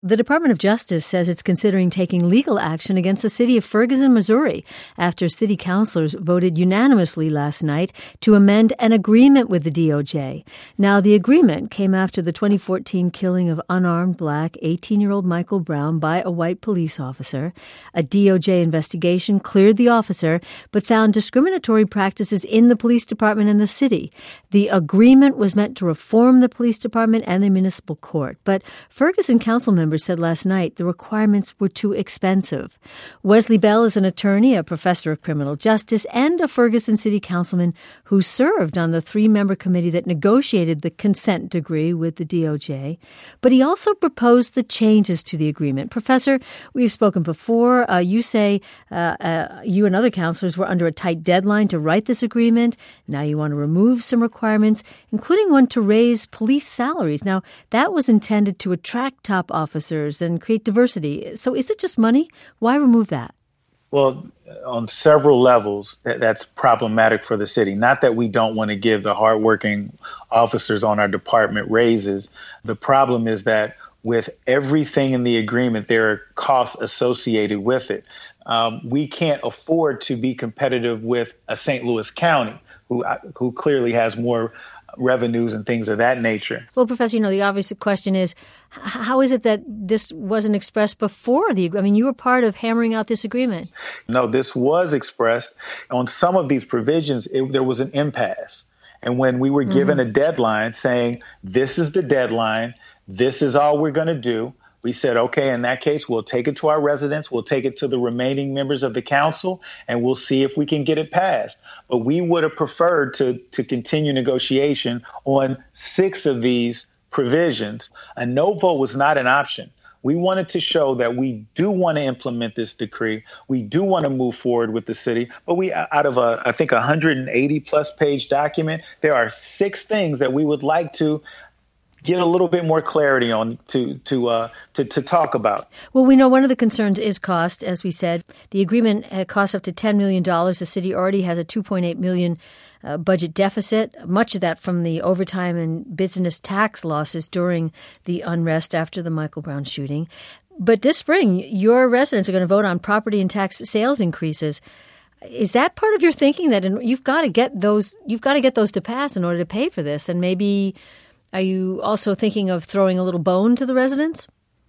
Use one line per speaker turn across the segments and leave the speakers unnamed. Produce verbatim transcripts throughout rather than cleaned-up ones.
The Department of Justice says it's considering taking legal action against the city of Ferguson, Missouri, after city councilors voted unanimously last night to amend an agreement with the D O J. Now, the agreement came after the twenty fourteen killing of unarmed black eighteen-year-old Michael Brown by a white police officer. A D O J investigation cleared the officer, but found discriminatory practices in the police department and the city. The agreement was meant to reform the police department and the municipal court, but Ferguson council members said last night the requirements were too expensive. Wesley Bell is an attorney, a professor of criminal justice, and a Ferguson city councilman who served on the three-member committee that negotiated the consent decree with the D O J. But he also proposed the changes to the agreement. Professor, we've spoken before. Uh, you say uh, uh, you and other counselors were under a tight deadline to write this agreement. Now you want to remove some requirements, including one to raise police salaries. Now, that was intended to attract top officers and create diversity. So is it just money? Why remove that?
Well, on several levels, that, that's problematic for the city. Not that we don't want to give the hardworking officers on our department raises. The problem is that with everything in the agreement, there are costs associated with it. Um, we can't afford to be competitive with a Saint Louis County, who who clearly has more revenues and things of that nature.
Well, Professor, you know, the obvious question is, how is it that this wasn't expressed before the agreement? I mean, you were part of hammering out this agreement.
No, this was expressed. On some of these provisions, it, there was an impasse. And when we were given mm-hmm. a deadline saying, this is the deadline, this is all we're going to do, we said, okay, in that case, we'll take it to our residents, we'll take it to the remaining members of the council, and we'll see if we can get it passed. But we would have preferred to, to continue negotiation on six of these provisions. A no vote was not an option. We wanted to show that we do want to implement this decree. We do want to move forward with the city. But we, out of a, I think, one hundred eighty plus page document, there are six things that we would like to get a little bit more clarity on to to uh, to to talk about.
Well, we know one of the concerns is cost. As we said, the agreement costs up to ten million dollars. The city already has a two point eight million dollars uh, budget deficit, much of that from the overtime and business tax losses during the unrest after the Michael Brown shooting. But this spring, your residents are going to vote on property and tax sales increases. Is that part of your thinking that you've got to get those you've got to get those to pass in order to pay for this? And maybe are you also thinking of throwing a little bone to the residents?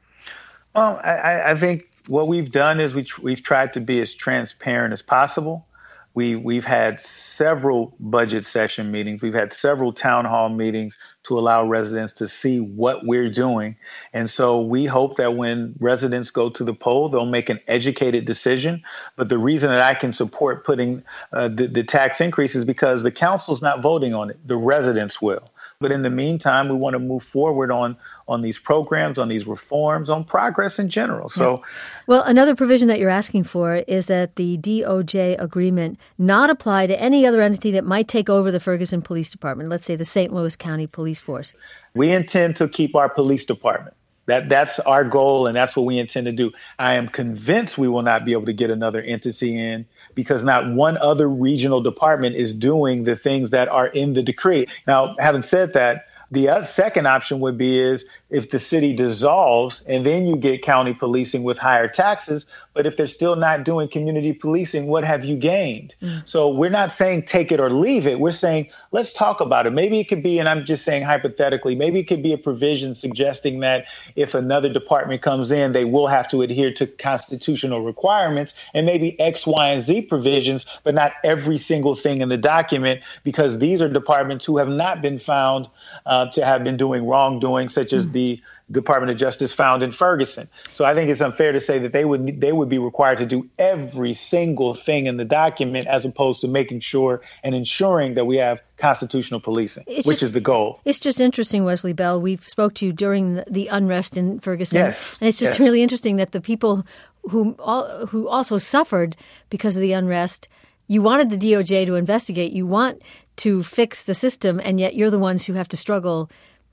Well, I, I think what we've done is we, we've tried to be as transparent as possible. We, we've had several budget session meetings. We've had several town hall meetings to allow residents to see what we're doing. And so we hope that when residents go to the poll, they'll make an educated decision. But the reason that I can support putting uh, the, the tax increase is because the council's not voting on it. The residents will. But in the meantime, we want to move forward on, on these programs, on these reforms, on progress in general. So,
yeah. Well, another provision that you're asking for is that the D O J agreement not apply to any other entity that might take over the Ferguson Police Department, let's say the Saint Louis County Police Force.
We intend to keep our police department. That That's our goal, and that's what we intend to do. I am convinced we will not be able to get another entity in because not one other regional department is doing the things that are in the decree. Now, having said that, the second option would be is if the city dissolves and then you get county policing with higher taxes. But if they're still not doing community policing, what have you gained? Mm. So we're not saying take it or leave it. We're saying let's talk about it. Maybe it could be, and I'm just saying hypothetically, maybe it could be a provision suggesting that if another department comes in, they will have to adhere to constitutional requirements and maybe X, Y, and Z provisions, but not every single thing in the document, because these are departments who have not been found uh, to have been doing wrongdoing, such as mm. the Department of Justice found in Ferguson. So I think it's unfair to say that they would they would be required to do every single thing in the document as opposed to making sure and ensuring that we have constitutional policing, it's which just, is the goal.
It's just interesting, Wesley Bell. We spoke to you during the, the unrest in Ferguson,
yes,
and it's just
yes.
really interesting that the people who who also suffered because of the unrest, you wanted the D O J to investigate, you want to fix the system, and yet you're the ones who have to struggle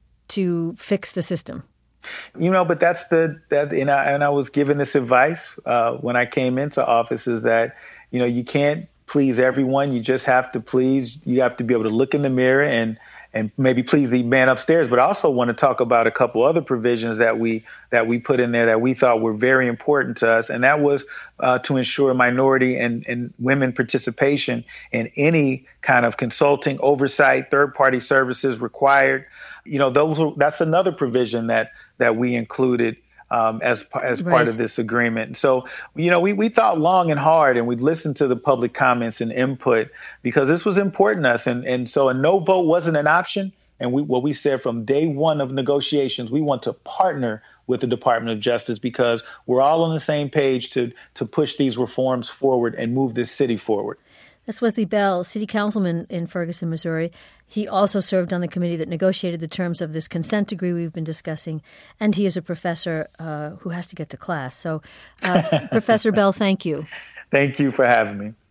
to fix the system.
You know, but that's the that and I, and I was given this advice uh, when I came into office is that, you know, you can't please everyone. You just have to please. You have to be able to look in the mirror and and maybe please the man upstairs. But I also want to talk about a couple other provisions that we that we put in there that we thought were very important to us, and that was uh, to ensure minority and, and women participation in any kind of consulting, oversight, third-party services required. You know, those are, that's another provision that that we included Um, as as
Right.
part of this agreement. So, you know, we, we thought long and hard, and we listened to the public comments and input because this was important to us. And, and so a no vote wasn't an option. And we, what we said from day one of negotiations, we want to partner with the Department of Justice because we're all on the same page to to push these reforms forward and move this city forward.
That's Wesley Bell, city councilman in Ferguson, Missouri. He also served on the committee that negotiated the terms of this consent decree we've been discussing, and he is a professor uh, who has to get to class. So, uh, Professor Bell, thank you.
Thank you for having me.